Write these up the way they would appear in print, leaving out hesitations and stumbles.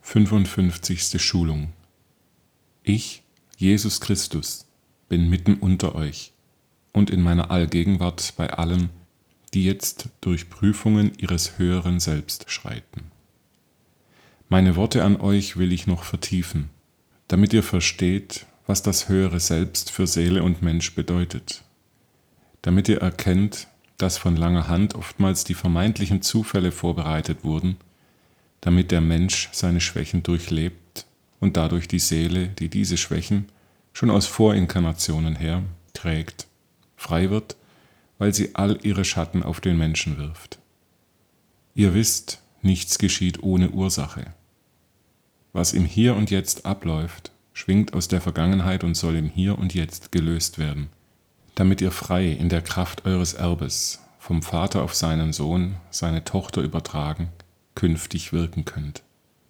55. Schulung. Ich, Jesus Christus, bin mitten unter euch und in meiner Allgegenwart bei allen, die jetzt durch Prüfungen ihres höheren Selbst schreiten. Meine Worte an euch will ich noch vertiefen, damit ihr versteht, was das höhere Selbst für Seele und Mensch bedeutet, damit ihr erkennt, dass von langer Hand oftmals die vermeintlichen Zufälle vorbereitet wurden, damit der Mensch seine Schwächen durchlebt und dadurch die Seele, die diese Schwächen schon aus Vorinkarnationen her trägt, frei wird, weil sie all ihre Schatten auf den Menschen wirft. Ihr wisst, nichts geschieht ohne Ursache. Was im Hier und Jetzt abläuft, schwingt aus der Vergangenheit und soll im Hier und Jetzt gelöst werden, damit ihr frei in der Kraft eures Erbes, vom Vater auf seinen Sohn, seine Tochter übertragen, künftig wirken könnt.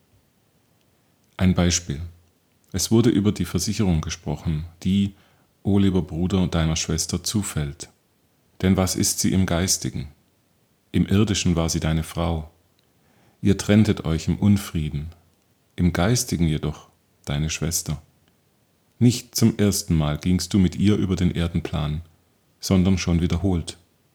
Ein Beispiel. Es wurde über die Versicherung gesprochen, die, o lieber Bruder, deiner Schwester zufällt. Denn was ist sie im Geistigen? Im Irdischen war sie deine Frau. Ihr trenntet euch im Unfrieden. Im Geistigen jedoch deine Schwester. Nicht zum ersten Mal gingst du mit ihr über den Erdenplan, sondern schon wiederholt.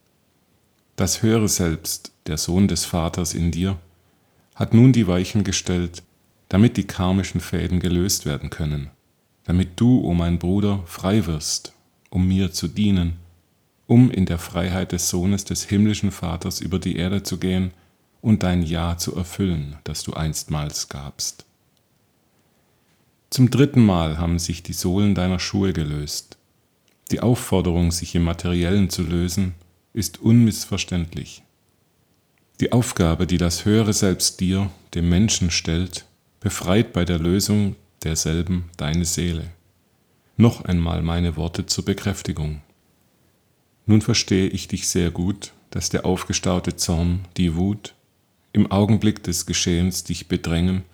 Das höhere Selbst, der Sohn des Vaters in dir, hat nun die Weichen gestellt, damit die karmischen Fäden gelöst werden können, damit du, o mein Bruder, frei wirst, um mir zu dienen, um in der Freiheit des Sohnes des himmlischen Vaters über die Erde zu gehen und dein Ja zu erfüllen, das du einstmals gabst. Zum 3. Mal haben sich die Sohlen deiner Schuhe gelöst. Die Aufforderung, sich im Materiellen zu lösen, ist unmissverständlich. Die Aufgabe, die das höhere Selbst dir, dem Menschen, stellt, befreit bei der Lösung derselben deine Seele. Noch einmal meine Worte zur Bekräftigung. Nun verstehe ich dich sehr gut, dass der aufgestaute Zorn, die Wut, im Augenblick des Geschehens dich bedrängen,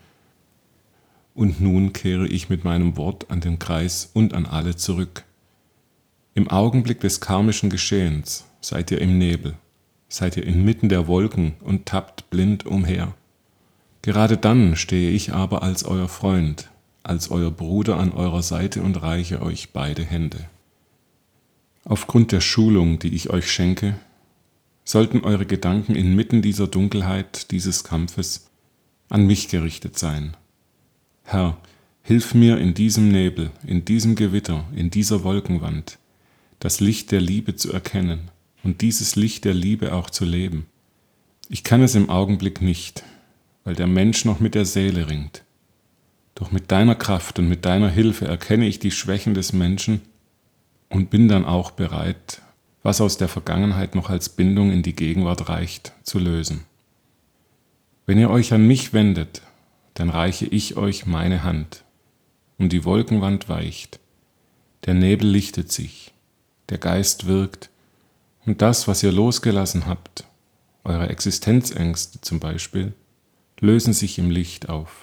und nun kehre ich mit meinem Wort an den Kreis und an alle zurück. Im Augenblick des karmischen Geschehens seid ihr im Nebel, seid ihr inmitten der Wolken und tappt blind umher. Gerade dann stehe ich aber als euer Freund, als euer Bruder an eurer Seite und reiche euch beide Hände. Aufgrund der Schulung, die ich euch schenke, sollten eure Gedanken inmitten dieser Dunkelheit, dieses Kampfes, an mich gerichtet sein. Herr, hilf mir in diesem Nebel, in diesem Gewitter, in dieser Wolkenwand, das Licht der Liebe zu erkennen und dieses Licht der Liebe auch zu leben. Ich kann es im Augenblick nicht, weil der Mensch noch mit der Seele ringt. Doch mit deiner Kraft und mit deiner Hilfe erkenne ich die Schwächen des Menschen und bin dann auch bereit, was aus der Vergangenheit noch als Bindung in die Gegenwart reicht, zu lösen. Wenn ihr euch an mich wendet, dann reiche ich euch meine Hand, und die Wolkenwand weicht, der Nebel lichtet sich, der Geist wirkt, und das, was ihr losgelassen habt, eure Existenzängste zum Beispiel, lösen sich im Licht auf.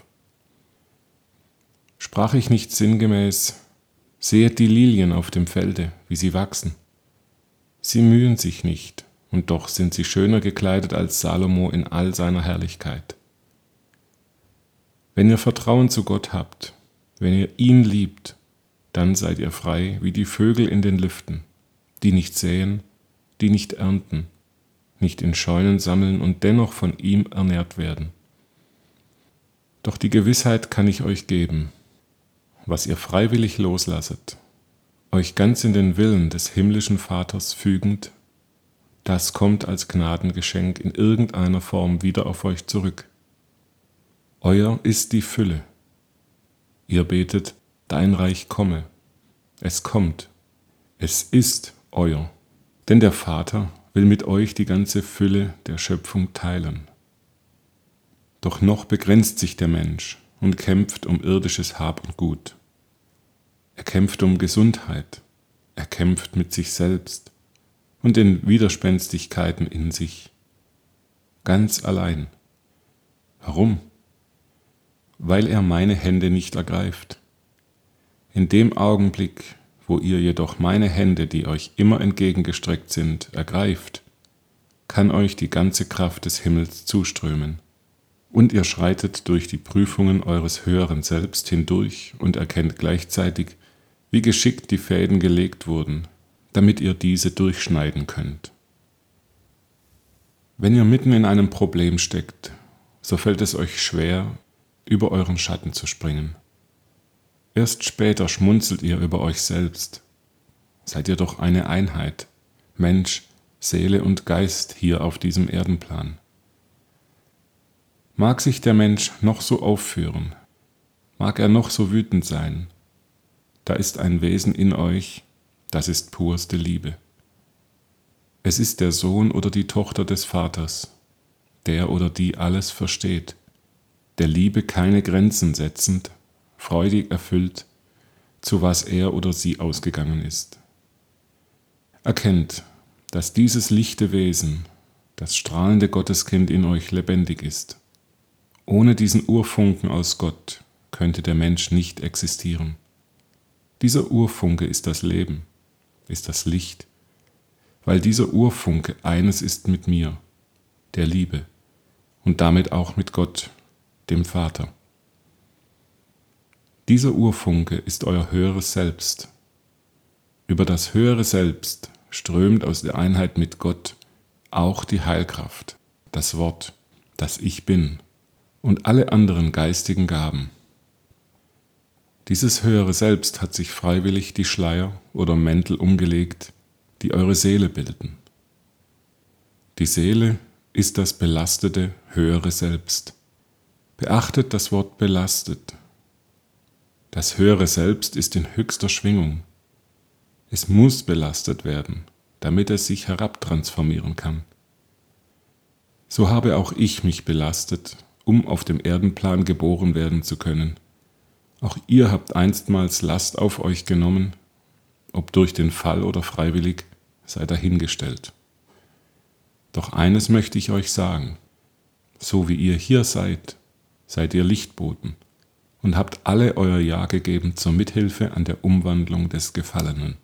Sprach ich nicht sinngemäß, sehet die Lilien auf dem Felde, wie sie wachsen. Sie mühen sich nicht, und doch sind sie schöner gekleidet als Salomo in all seiner Herrlichkeit. Wenn ihr Vertrauen zu Gott habt, wenn ihr ihn liebt, dann seid ihr frei wie die Vögel in den Lüften, die nicht säen, die nicht ernten, nicht in Scheunen sammeln und dennoch von ihm ernährt werden. Doch die Gewissheit kann ich euch geben, was ihr freiwillig loslasset, euch ganz in den Willen des himmlischen Vaters fügend, das kommt als Gnadengeschenk in irgendeiner Form wieder auf euch zurück. Euer ist die Fülle. Ihr betet, dein Reich komme. Es kommt. Es ist euer. Denn der Vater will mit euch die ganze Fülle der Schöpfung teilen. Doch noch begrenzt sich der Mensch und kämpft um irdisches Hab und Gut. Er kämpft um Gesundheit. Er kämpft mit sich selbst und den Widerspenstigkeiten in sich. Ganz allein. Warum? Weil er meine Hände nicht ergreift. In dem Augenblick, wo ihr jedoch meine Hände, die euch immer entgegengestreckt sind, ergreift, kann euch die ganze Kraft des Himmels zuströmen. und ihr schreitet durch die Prüfungen eures höheren Selbst hindurch und erkennt gleichzeitig, wie geschickt die Fäden gelegt wurden, damit ihr diese durchschneiden könnt. Wenn ihr mitten in einem Problem steckt, so fällt es euch schwer, über euren Schatten zu springen. Erst später schmunzelt ihr über euch selbst. Seid ihr doch eine Einheit, Mensch, Seele und Geist hier auf diesem Erdenplan. Mag sich der Mensch noch so aufführen, mag er noch so wütend sein, da ist ein Wesen in euch, das ist purste Liebe. Es ist der Sohn oder die Tochter des Vaters, der oder die alles versteht, der Liebe keine Grenzen setzend, freudig erfüllt, zu was er oder sie ausgegangen ist. Erkennt, dass dieses lichte Wesen, das strahlende Gotteskind in euch lebendig ist. Ohne diesen Urfunken aus Gott könnte der Mensch nicht existieren. Dieser Urfunke ist das Leben, ist das Licht, weil dieser Urfunke eines ist mit mir, der Liebe, und damit auch mit Gott, dem Vater. Dieser Urfunke ist euer höheres Selbst. Über das höhere Selbst strömt aus der Einheit mit Gott auch die Heilkraft, das Wort, das Ich Bin und alle anderen geistigen Gaben. Dieses höhere Selbst hat sich freiwillig die Schleier oder Mäntel umgelegt, die eure Seele bilden. Die Seele ist das belastete höhere Selbst. Beachtet das Wort belastet. Das höhere Selbst ist in höchster Schwingung. Es muss belastet werden, damit es sich herabtransformieren kann. So habe auch ich mich belastet, um auf dem Erdenplan geboren werden zu können. Auch ihr habt einstmals Last auf euch genommen, ob durch den Fall oder freiwillig, sei dahingestellt. Doch eines möchte ich euch sagen: So wie ihr hier seid, seid ihr Lichtboten und habt alle euer Ja gegeben zur Mithilfe an der Umwandlung des Gefallenen.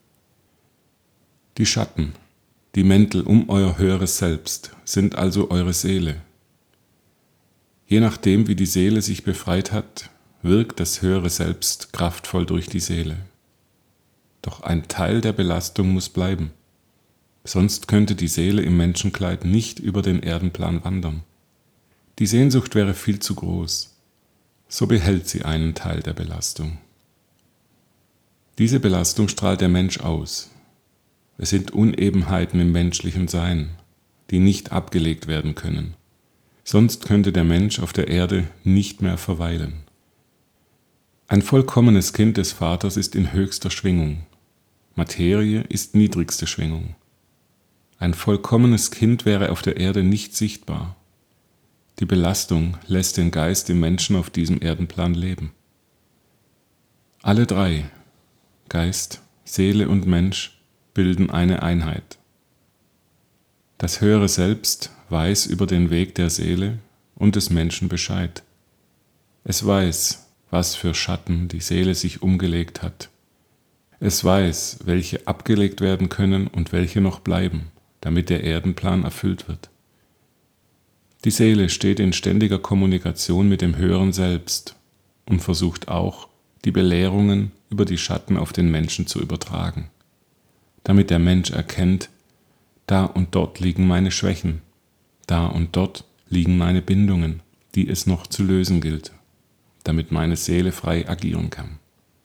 Die Schatten, die Mäntel um euer höheres Selbst sind also eure Seele. Je nachdem, wie die Seele sich befreit hat, wirkt das höhere Selbst kraftvoll durch die Seele. Doch ein Teil der Belastung muss bleiben, sonst könnte die Seele im Menschenkleid nicht über den Erdenplan wandern. Die Sehnsucht wäre viel zu groß, so behält sie einen Teil der Belastung. Diese Belastung strahlt der Mensch aus. Es sind Unebenheiten im menschlichen Sein, die nicht abgelegt werden können. Sonst könnte der Mensch auf der Erde nicht mehr verweilen. Ein vollkommenes Kind des Vaters ist in höchster Schwingung. Materie ist niedrigste Schwingung. Ein vollkommenes Kind wäre auf der Erde nicht sichtbar. Die Belastung lässt den Geist im Menschen auf diesem Erdenplan leben. Alle drei, Geist, Seele und Mensch, bilden eine Einheit. Das höhere Selbst weiß über den Weg der Seele und des Menschen Bescheid. Es weiß, was für Schatten die Seele sich umgelegt hat. Es weiß, welche abgelegt werden können und welche noch bleiben, damit der Erdenplan erfüllt wird. Die Seele steht in ständiger Kommunikation mit dem höheren Selbst und versucht auch, die Belehrungen über die Schatten auf den Menschen zu übertragen, damit der Mensch erkennt, da und dort liegen meine Schwächen, da und dort liegen meine Bindungen, die es noch zu lösen gilt, damit meine Seele frei agieren kann.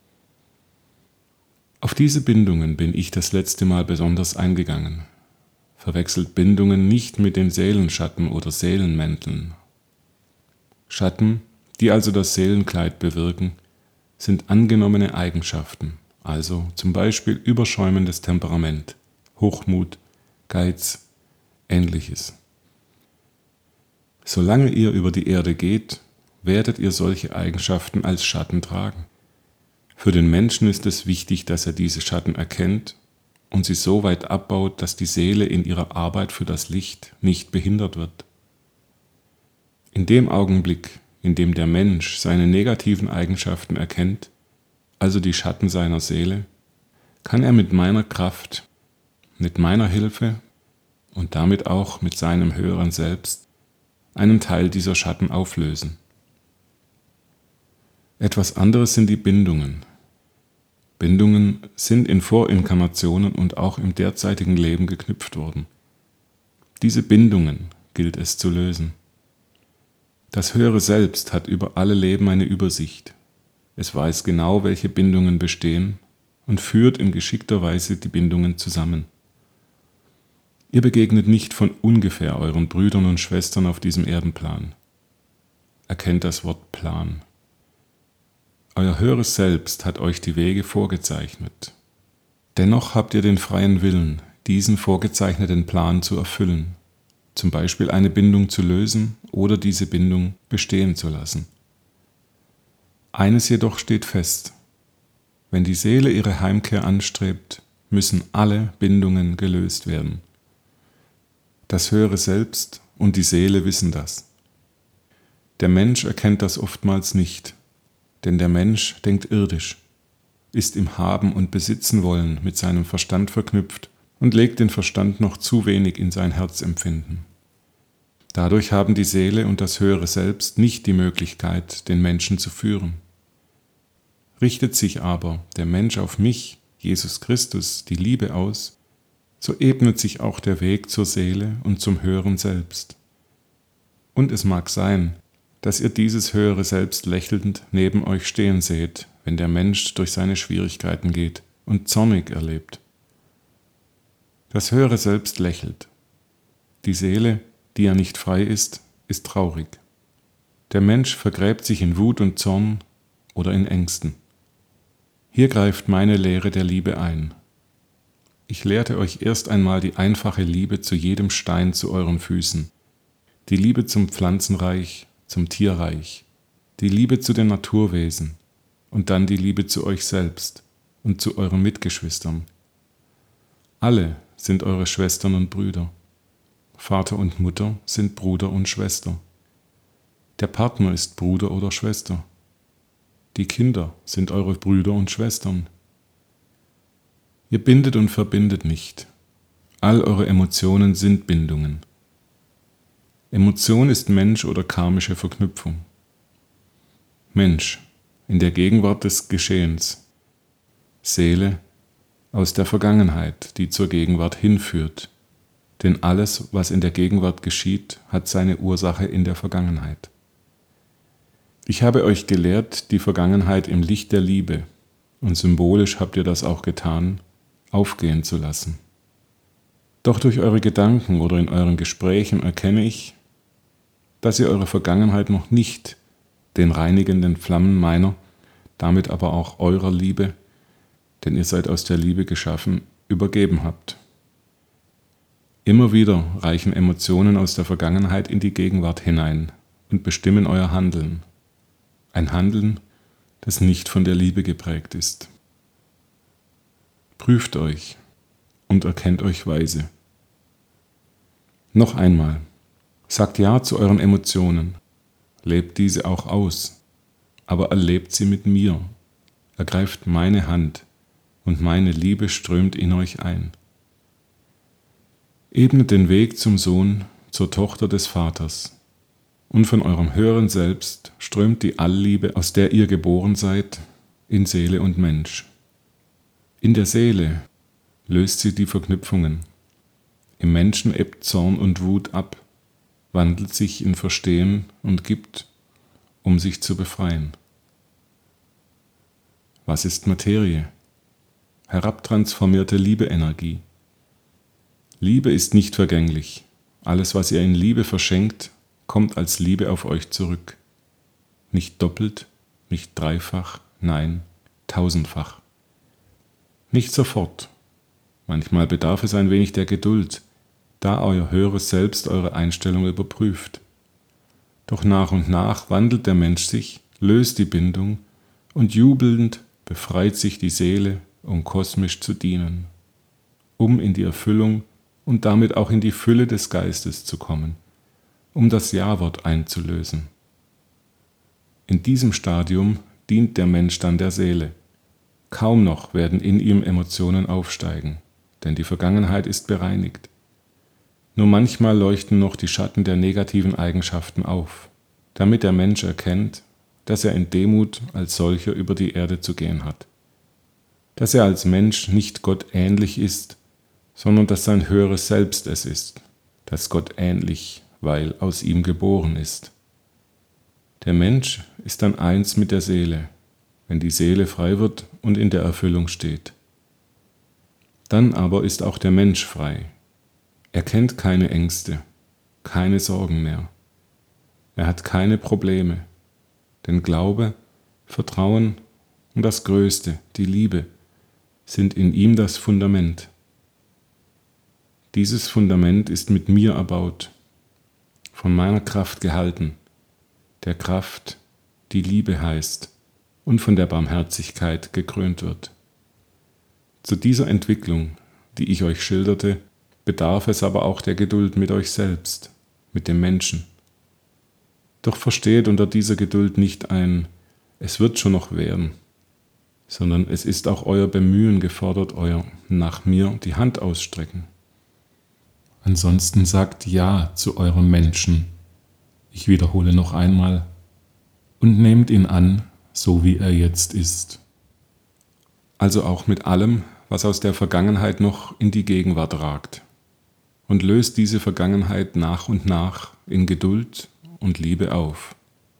Auf diese Bindungen bin ich das letzte Mal besonders eingegangen. Verwechselt Bindungen nicht mit den Seelenschatten oder Seelenmänteln. Schatten, die also das Seelenkleid bewirken, sind angenommene Eigenschaften, also zum Beispiel überschäumendes Temperament, Hochmut, Geiz, Ähnliches. Solange ihr über die Erde geht, werdet ihr solche Eigenschaften als Schatten tragen. Für den Menschen ist es wichtig, dass er diese Schatten erkennt und sie so weit abbaut, dass die Seele in ihrer Arbeit für das Licht nicht behindert wird. In dem Augenblick, in dem der Mensch seine negativen Eigenschaften erkennt, also die Schatten seiner Seele, kann er mit meiner Kraft, mit meiner Hilfe und damit auch mit seinem höheren Selbst einen Teil dieser Schatten auflösen. Etwas anderes sind die Bindungen. Bindungen sind in Vorinkarnationen und auch im derzeitigen Leben geknüpft worden. Diese Bindungen gilt es zu lösen. Das höhere Selbst hat über alle Leben eine Übersicht. Es weiß genau, welche Bindungen bestehen und führt in geschickter Weise die Bindungen zusammen. Ihr begegnet nicht von ungefähr euren Brüdern und Schwestern auf diesem Erdenplan. Erkennt das Wort Plan. Euer höheres Selbst hat euch die Wege vorgezeichnet. Dennoch habt ihr den freien Willen, diesen vorgezeichneten Plan zu erfüllen, zum Beispiel eine Bindung zu lösen oder diese Bindung bestehen zu lassen. Eines jedoch steht fest: Wenn die Seele ihre Heimkehr anstrebt, müssen alle Bindungen gelöst werden. Das höhere Selbst und die Seele wissen das. Der Mensch erkennt das oftmals nicht, denn der Mensch denkt irdisch, ist im Haben und Besitzen wollen mit seinem Verstand verknüpft und legt den Verstand noch zu wenig in sein Herz empfinden. Dadurch haben die Seele und das höhere Selbst nicht die Möglichkeit, den Menschen zu führen. Richtet sich aber der Mensch auf mich, Jesus Christus, die Liebe aus, so ebnet sich auch der Weg zur Seele und zum höheren Selbst. Und es mag sein, dass ihr dieses höhere Selbst lächelnd neben euch stehen seht, wenn der Mensch durch seine Schwierigkeiten geht und zornig erlebt. Das höhere Selbst lächelt. Die Seele, die ja nicht frei ist traurig. Der Mensch vergräbt sich in Wut und Zorn oder in Ängsten. Hier greift meine Lehre der Liebe ein. Ich lehrte euch erst einmal die einfache Liebe zu jedem Stein zu euren Füßen, die Liebe zum Pflanzenreich, zum Tierreich, die Liebe zu den Naturwesen und dann die Liebe zu euch selbst und zu euren Mitgeschwistern. Alle sind eure Schwestern und Brüder. Vater und Mutter sind Bruder und Schwester. Der Partner ist Bruder oder Schwester. Die Kinder sind eure Brüder und Schwestern. Ihr bindet und verbindet nicht. All eure Emotionen sind Bindungen. Emotion ist Mensch oder karmische Verknüpfung. Mensch, in der Gegenwart des Geschehens. Seele, aus der Vergangenheit, die zur Gegenwart hinführt. Denn alles, was in der Gegenwart geschieht, hat seine Ursache in der Vergangenheit. Ich habe euch gelehrt, die Vergangenheit im Licht der Liebe, und symbolisch habt ihr das auch getan, aufgehen zu lassen. Doch durch eure Gedanken oder in euren Gesprächen erkenne ich, dass ihr eure Vergangenheit noch nicht den reinigenden Flammen meiner, damit aber auch eurer Liebe, denn ihr seid aus der Liebe geschaffen, übergeben habt. Immer wieder reichen Emotionen aus der Vergangenheit in die Gegenwart hinein und bestimmen euer Handeln. Ein Handeln, das nicht von der Liebe geprägt ist. Prüft euch und erkennt euch weise. Noch einmal, sagt Ja zu euren Emotionen, lebt diese auch aus, aber erlebt sie mit mir, ergreift meine Hand und meine Liebe strömt in euch ein. Ebnet den Weg zum Sohn, zur Tochter des Vaters, und von eurem höheren Selbst strömt die Allliebe, aus der ihr geboren seid, in Seele und Mensch. In der Seele löst sie die Verknüpfungen. Im Menschen ebbt Zorn und Wut ab, wandelt sich in Verstehen und gibt, um sich zu befreien. Was ist Materie? Herabtransformierte Liebe-Energie. Liebe ist nicht vergänglich. Alles, was ihr in Liebe verschenkt, kommt als Liebe auf euch zurück. Nicht doppelt, nicht dreifach, nein, tausendfach. Nicht sofort. Manchmal bedarf es ein wenig der Geduld, da euer höheres Selbst eure Einstellung überprüft. Doch nach und nach wandelt der Mensch sich, löst die Bindung und jubelnd befreit sich die Seele, um kosmisch zu dienen, um in die Erfüllung und damit auch in die Fülle des Geistes zu kommen, um das Ja-Wort einzulösen. In diesem Stadium dient der Mensch dann der Seele. Kaum noch werden in ihm Emotionen aufsteigen, denn die Vergangenheit ist bereinigt. Nur manchmal leuchten noch die Schatten der negativen Eigenschaften auf, damit der Mensch erkennt, dass er in Demut als solcher über die Erde zu gehen hat. Dass er als Mensch nicht Gott ähnlich ist, sondern dass sein höheres Selbst es ist, das Gott ähnlich, weil aus ihm geboren ist. Der Mensch ist dann eins mit der Seele, wenn die Seele frei wird und in der Erfüllung steht. Dann aber ist auch der Mensch frei. Er kennt keine Ängste, keine Sorgen mehr. Er hat keine Probleme, denn Glaube, Vertrauen und das Größte, die Liebe, sind in ihm das Fundament. Dieses Fundament ist mit mir erbaut, von meiner Kraft gehalten, der Kraft, die Liebe heißt und von der Barmherzigkeit gekrönt wird. Zu dieser Entwicklung, die ich euch schilderte, bedarf es aber auch der Geduld mit euch selbst, mit dem Menschen. Doch versteht unter dieser Geduld nicht ein, es wird schon noch werden, sondern es ist auch euer Bemühen gefordert, euer nach mir die Hand ausstrecken. Ansonsten sagt Ja zu eurem Menschen. Ich wiederhole noch einmal, und nehmt ihn an, so wie er jetzt ist. Also auch mit allem, was aus der Vergangenheit noch in die Gegenwart ragt. Und löst diese Vergangenheit nach und nach in Geduld und Liebe auf.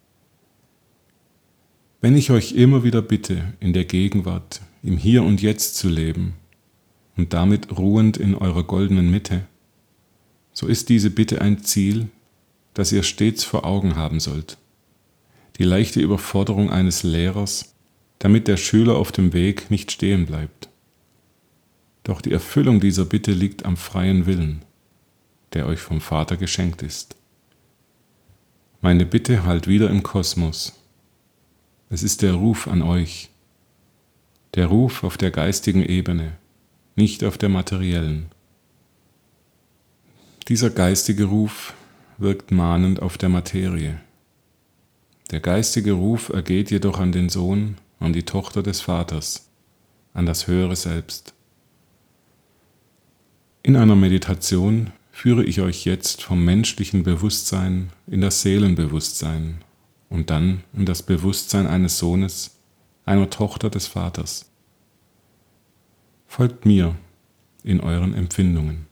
Wenn ich euch immer wieder bitte, in der Gegenwart, im Hier und Jetzt zu leben und damit ruhend in eurer goldenen Mitte, so ist diese Bitte ein Ziel, das ihr stets vor Augen haben sollt. Die leichte Überforderung eines Lehrers, damit der Schüler auf dem Weg nicht stehen bleibt. Doch die Erfüllung dieser Bitte liegt am freien Willen, der euch vom Vater geschenkt ist. Meine Bitte hallt wieder im Kosmos. Es ist der Ruf an euch, der Ruf auf der geistigen Ebene, nicht auf der materiellen. Dieser geistige Ruf wirkt mahnend auf der Materie. Der geistige Ruf ergeht jedoch an den Sohn, an die Tochter des Vaters, an das höhere Selbst. In einer Meditation führe ich euch jetzt vom menschlichen Bewusstsein in das Seelenbewusstsein und dann in das Bewusstsein eines Sohnes, einer Tochter des Vaters. Folgt mir in euren Empfindungen.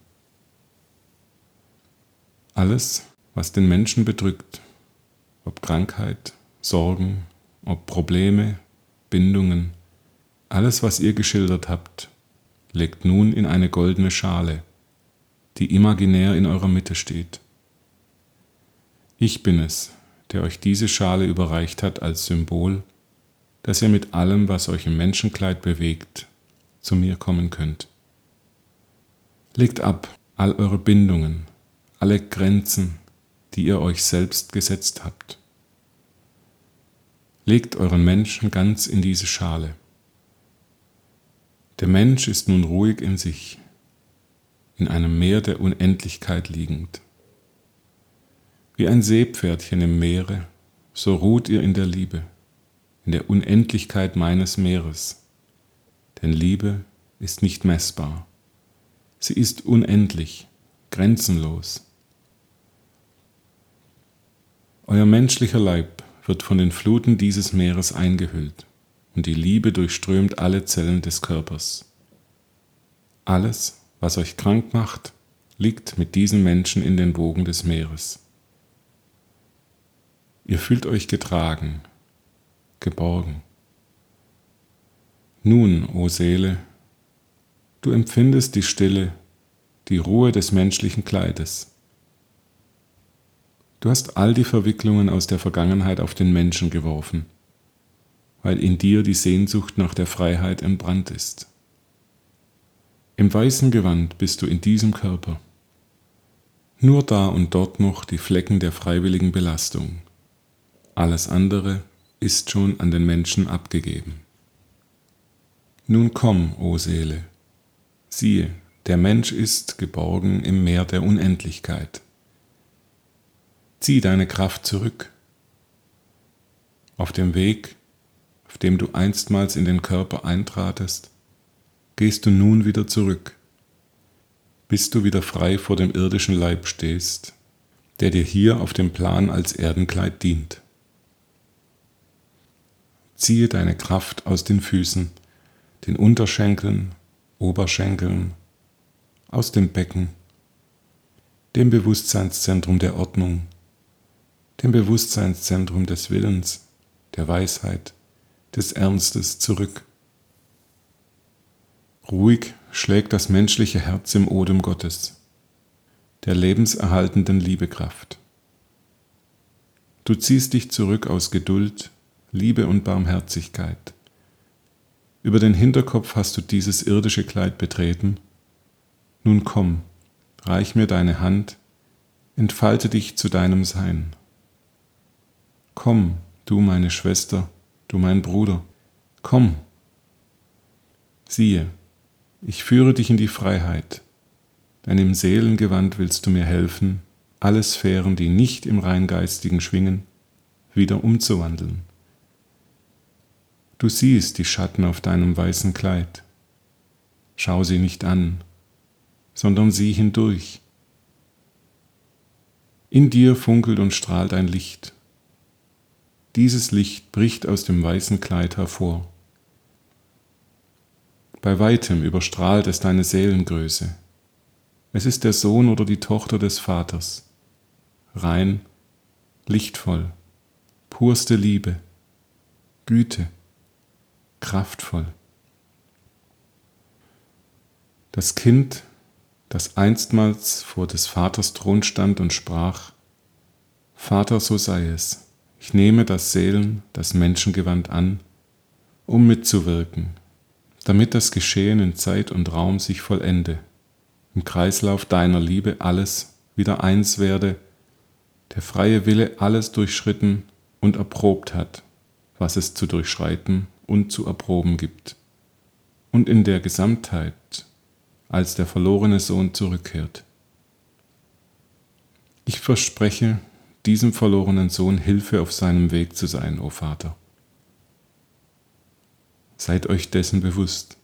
Alles, was den Menschen bedrückt, ob Krankheit, Sorgen, ob Probleme, Bindungen, alles, was ihr geschildert habt, legt nun in eine goldene Schale, die imaginär in eurer Mitte steht. Ich bin es, der euch diese Schale überreicht hat als Symbol, dass ihr mit allem, was euch im Menschenkleid bewegt, zu mir kommen könnt. Legt ab all eure Bindungen, alle Grenzen, die ihr euch selbst gesetzt habt. Legt euren Menschen ganz in diese Schale. Der Mensch ist nun ruhig in sich, in einem Meer der Unendlichkeit liegend. Wie ein Seepferdchen im Meere, so ruht ihr in der Liebe, in der Unendlichkeit meines Meeres. Denn Liebe ist nicht messbar. Sie ist unendlich, grenzenlos. Euer menschlicher Leib wird von den Fluten dieses Meeres eingehüllt und die Liebe durchströmt alle Zellen des Körpers. Alles, was euch krank macht, liegt mit diesen Menschen in den Wogen des Meeres. Ihr fühlt euch getragen, geborgen. Nun, o Seele, du empfindest die Stille, die Ruhe des menschlichen Kleides. Du hast all die Verwicklungen aus der Vergangenheit auf den Menschen geworfen, weil in dir die Sehnsucht nach der Freiheit entbrannt ist. Im weißen Gewand bist du in diesem Körper. Nur da und dort noch die Flecken der freiwilligen Belastung. Alles andere ist schon an den Menschen abgegeben. Nun komm, o Seele, siehe, der Mensch ist geborgen im Meer der Unendlichkeit. Zieh deine Kraft zurück. Auf dem Weg, auf dem du einstmals in den Körper eintratest, gehst du nun wieder zurück. bis du wieder frei vor dem irdischen Leib stehst, der dir hier auf dem Plan als Erdenkleid dient. Ziehe deine Kraft aus den Füßen, den Unterschenkeln, Oberschenkeln, aus dem Becken, dem Bewusstseinszentrum der Ordnung, dem Bewusstseinszentrum des Willens, der Weisheit, des Ernstes zurück. Ruhig schlägt das menschliche Herz im Odem Gottes, der lebenserhaltenden Liebekraft. Du ziehst dich zurück aus Geduld, Liebe und Barmherzigkeit. Über den Hinterkopf hast du dieses irdische Kleid betreten. Nun komm, reich mir deine Hand, entfalte dich zu deinem Sein. Komm, du meine Schwester, du mein Bruder, komm. Siehe, ich führe dich in die Freiheit, denn im Seelengewand willst du mir helfen, alle Sphären, die nicht im Reingeistigen schwingen, wieder umzuwandeln. Du siehst die Schatten auf deinem weißen Kleid. Schau sie nicht an, sondern sieh hindurch. In dir funkelt und strahlt ein Licht. Dieses Licht bricht aus dem weißen Kleid hervor. Bei weitem überstrahlt es deine Seelengröße. Es ist der Sohn oder die Tochter des Vaters. Rein, lichtvoll, purste Liebe, Güte, kraftvoll. Das Kind, das einstmals vor des Vaters Thron stand und sprach: Vater, so sei es, ich nehme das das Menschengewand an, um mitzuwirken, damit das Geschehen in Zeit und Raum sich vollende, im Kreislauf deiner Liebe alles wieder eins werde, der freie Wille alles durchschritten und erprobt hat, was es zu durchschreiten und zu erproben gibt, und in der Gesamtheit als der verlorene Sohn zurückkehrt. Ich verspreche, diesem verlorenen Sohn Hilfe auf seinem Weg zu sein, o Vater. Seid euch dessen bewusst.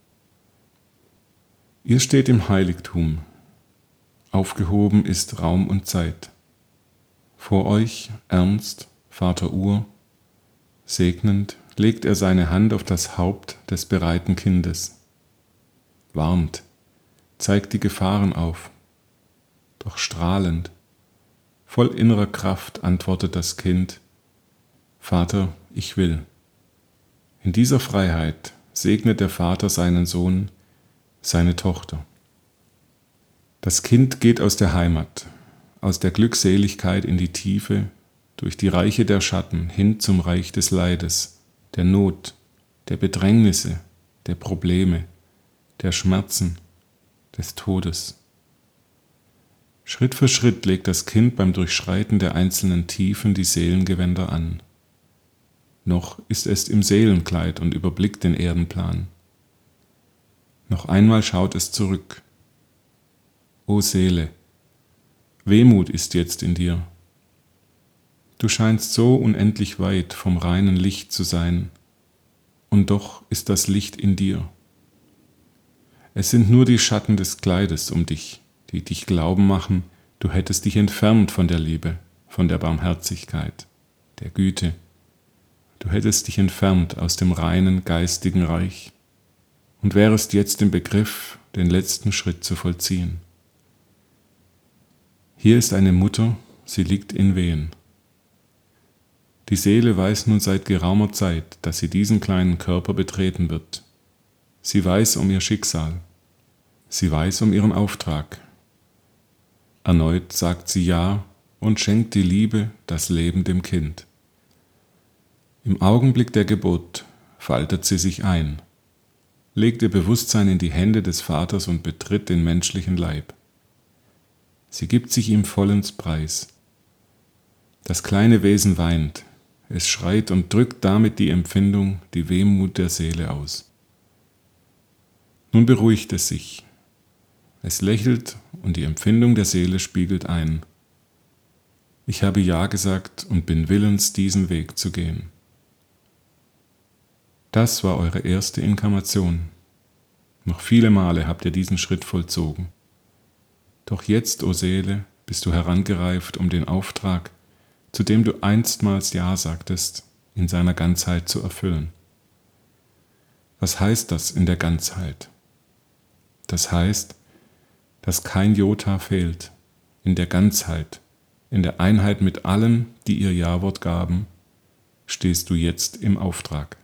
Ihr steht im Heiligtum, aufgehoben ist Raum und Zeit. Vor euch ernst, Vater Ur, segnend legt er seine Hand auf das Haupt des bereiten Kindes, warnt, zeigt die Gefahren auf, doch strahlend, voll innerer Kraft antwortet das Kind: Vater, ich will. In dieser Freiheit segnet der Vater seinen Sohn, seine Tochter. Das Kind geht aus der Heimat, aus der Glückseligkeit in die Tiefe, durch die Reiche der Schatten hin zum Reich des Leides, der Not, der Bedrängnisse, der Probleme, der Schmerzen, des Todes. Schritt für Schritt legt das Kind beim Durchschreiten der einzelnen Tiefen die Seelengewänder an. Noch ist es im Seelenkleid und überblickt den Erdenplan. Noch einmal schaut es zurück. O Seele, Wehmut ist jetzt in dir. Du scheinst so unendlich weit vom reinen Licht zu sein, und doch ist das Licht in dir. Es sind nur die Schatten des Kleides um dich, die dich glauben machen, du hättest dich entfernt von der Liebe, von der Barmherzigkeit, der Güte. Du hättest dich entfernt aus dem reinen geistigen Reich und wärest jetzt im Begriff, den letzten Schritt zu vollziehen. Hier ist eine Mutter, sie liegt in Wehen. Die Seele weiß nun seit geraumer Zeit, dass sie diesen kleinen Körper betreten wird. Sie weiß um ihr Schicksal. Sie weiß um ihren Auftrag. Erneut sagt sie Ja und schenkt die Liebe, das Leben dem Kind. Im Augenblick der Geburt faltet sie sich ein, legt ihr Bewusstsein in die Hände des Vaters und betritt den menschlichen Leib. Sie gibt sich ihm vollends preis. Das kleine Wesen weint, es schreit und drückt damit die Empfindung, die Wehmut der Seele aus. Nun beruhigt es sich. Es lächelt und die Empfindung der Seele spiegelt ein: Ich habe Ja gesagt und bin willens, diesen Weg zu gehen. Das war eure erste Inkarnation. Noch viele Male habt ihr diesen Schritt vollzogen. Doch jetzt, o Seele, bist du herangereift, um den Auftrag, zu dem du einstmals Ja sagtest, in seiner Ganzheit zu erfüllen. Was heißt das in der Ganzheit? Das heißt, dass kein Jota fehlt, in der Ganzheit, in der Einheit mit allen, die ihr Ja-Wort gaben, stehst du jetzt im Auftrag.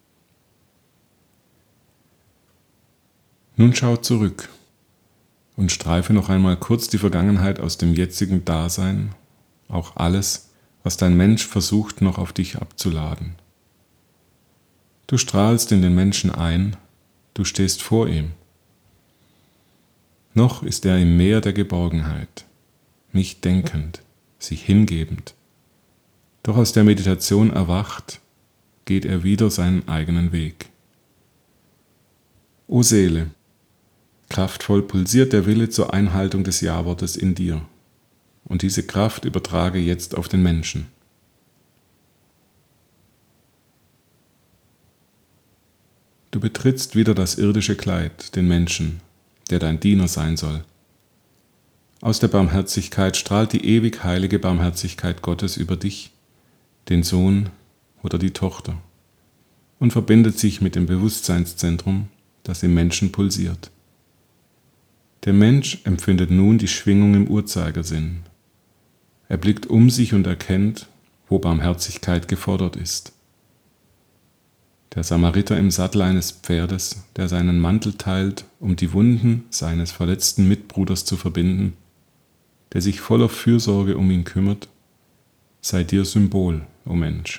Nun schau zurück und streife noch einmal kurz die Vergangenheit aus dem jetzigen Dasein, auch alles, was dein Mensch versucht noch auf dich abzuladen. Du strahlst in den Menschen ein, du stehst vor ihm. Noch ist er im Meer der Geborgenheit, nicht denkend, sich hingebend. Doch aus der Meditation erwacht, geht er wieder seinen eigenen Weg. O Seele, kraftvoll pulsiert der Wille zur Einhaltung des Ja-Wortes in dir. Und diese Kraft übertrage jetzt auf den Menschen. Du betrittst wieder das irdische Kleid, den Menschen, der dein Diener sein soll. Aus der Barmherzigkeit strahlt die ewig heilige Barmherzigkeit Gottes über dich, den Sohn oder die Tochter, und verbindet sich mit dem Bewusstseinszentrum, das im Menschen pulsiert. Der Mensch empfindet nun die Schwingung im Uhrzeigersinn. Er blickt um sich und erkennt, wo Barmherzigkeit gefordert ist. Der Samariter im Sattel eines Pferdes, der seinen Mantel teilt, um die Wunden seines verletzten Mitbruders zu verbinden, der sich voller Fürsorge um ihn kümmert, sei dir Symbol, o Mensch.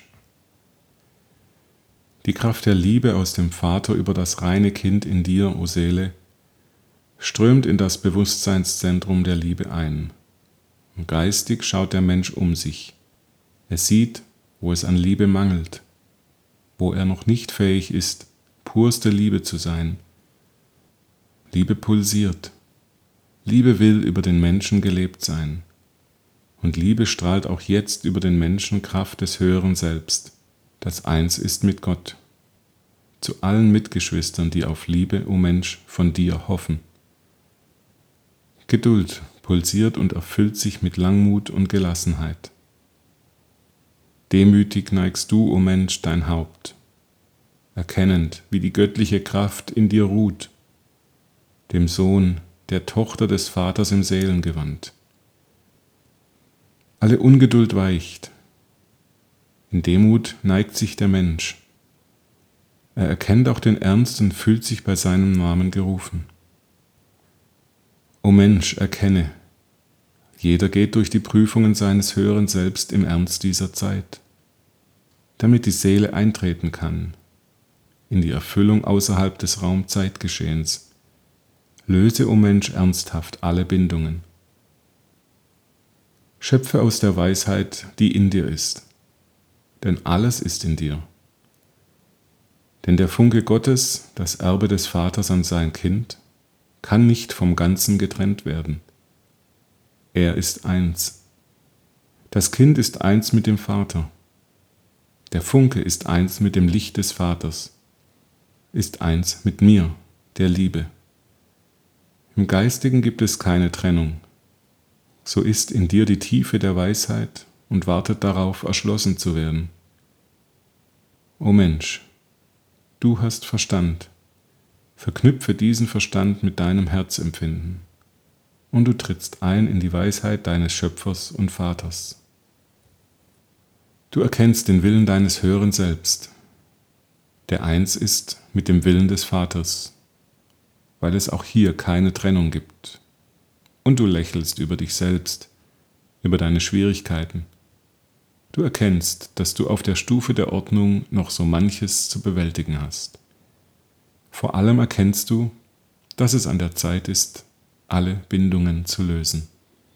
Die Kraft der Liebe aus dem Vater über das reine Kind in dir, o Seele, strömt in das Bewusstseinszentrum der Liebe ein. Und geistig schaut der Mensch um sich. Er sieht, wo es an Liebe mangelt, wo er noch nicht fähig ist, purste Liebe zu sein. Liebe pulsiert. Liebe will über den Menschen gelebt sein. Und Liebe strahlt auch jetzt über den Menschen Kraft des höheren Selbst, das eins ist mit Gott. Zu allen Mitgeschwistern, die auf Liebe, o Mensch, von dir hoffen. Geduld pulsiert und erfüllt sich mit Langmut und Gelassenheit. Demütig neigst du, o Mensch, dein Haupt, erkennend, wie die göttliche Kraft in dir ruht, dem Sohn, der Tochter des Vaters im Seelengewand. Alle Ungeduld weicht. In Demut neigt sich der Mensch. Er erkennt auch den Ernst und fühlt sich bei seinem Namen gerufen. O Mensch, erkenne, jeder geht durch die Prüfungen seines höheren Selbst im Ernst dieser Zeit, damit die Seele eintreten kann in die Erfüllung außerhalb des Raum-Zeitgeschehens. Löse, o Mensch, ernsthaft alle Bindungen. Schöpfe aus der Weisheit, die in dir ist, denn alles ist in dir. Denn der Funke Gottes, das Erbe des Vaters an sein Kind, kann nicht vom Ganzen getrennt werden. Er ist eins. Das Kind ist eins mit dem Vater. Der Funke ist eins mit dem Licht des Vaters, ist eins mit mir, der Liebe. Im Geistigen gibt es keine Trennung. So ist in dir die Tiefe der Weisheit und wartet darauf, erschlossen zu werden. O Mensch, du hast Verstand. Verknüpfe diesen Verstand mit deinem Herzempfinden und du trittst ein in die Weisheit deines Schöpfers und Vaters. Du erkennst den Willen deines höheren Selbst, der eins ist mit dem Willen des Vaters, weil es auch hier keine Trennung gibt. Und du lächelst über dich selbst, über deine Schwierigkeiten. Du erkennst, dass du auf der Stufe der Ordnung noch so manches zu bewältigen hast. Vor allem erkennst du, dass es an der Zeit ist, alle Bindungen zu lösen.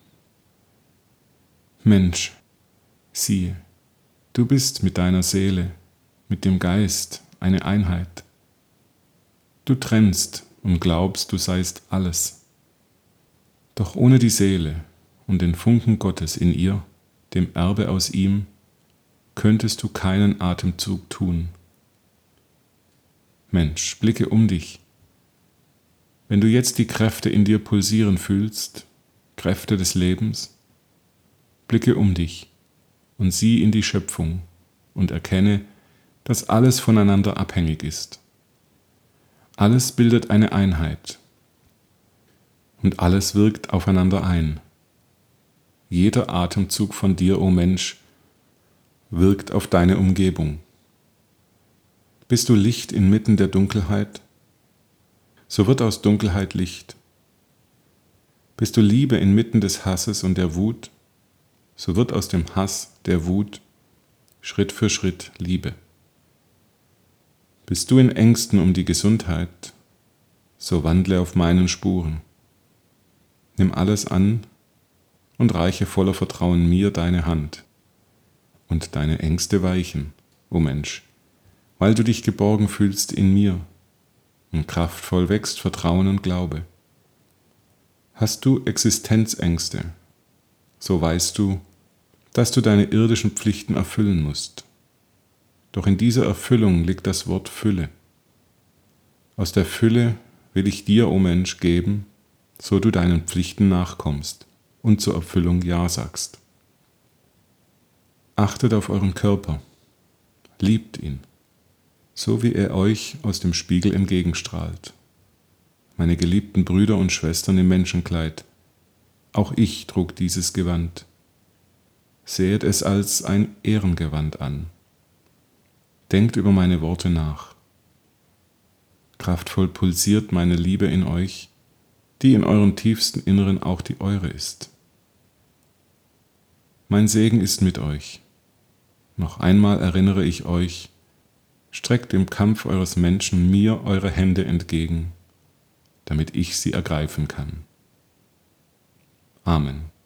Mensch, siehe, du bist mit deiner Seele, mit dem Geist eine Einheit. Du trennst und glaubst, du seist alles. Doch ohne die Seele und den Funken Gottes in ihr, dem Erbe aus ihm, könntest du keinen Atemzug tun. Mensch, blicke um dich. Wenn du jetzt die Kräfte in dir pulsieren fühlst, Kräfte des Lebens, blicke um dich und sieh in die Schöpfung und erkenne, dass alles voneinander abhängig ist. Alles bildet eine Einheit und alles wirkt aufeinander ein. Jeder Atemzug von dir, o Mensch, wirkt auf deine Umgebung. Bist du Licht inmitten der Dunkelheit, so wird aus Dunkelheit Licht. Bist du Liebe inmitten des Hasses und der Wut, so wird aus dem Hass, der Wut, Schritt für Schritt Liebe. Bist du in Ängsten um die Gesundheit, so wandle auf meinen Spuren. Nimm alles an und reiche voller Vertrauen mir deine Hand. Und deine Ängste weichen, o Mensch, weil du dich geborgen fühlst in mir und kraftvoll wächst Vertrauen und Glaube. Hast du Existenzängste, so weißt du, dass du deine irdischen Pflichten erfüllen musst. Doch in dieser Erfüllung liegt das Wort Fülle. Aus der Fülle will ich dir, o Mensch, geben, so du deinen Pflichten nachkommst und zur Erfüllung Ja sagst. Achtet auf euren Körper, liebt ihn, so wie er euch aus dem Spiegel entgegenstrahlt. Meine geliebten Brüder und Schwestern im Menschenkleid, auch ich trug dieses Gewand. Sehet es als ein Ehrengewand an. Denkt über meine Worte nach. Kraftvoll pulsiert meine Liebe in euch, die in eurem tiefsten Inneren auch die eure ist. Mein Segen ist mit euch. Noch einmal erinnere ich euch, streckt im Kampf eures Menschen mir eure Hände entgegen, damit ich sie ergreifen kann. Amen.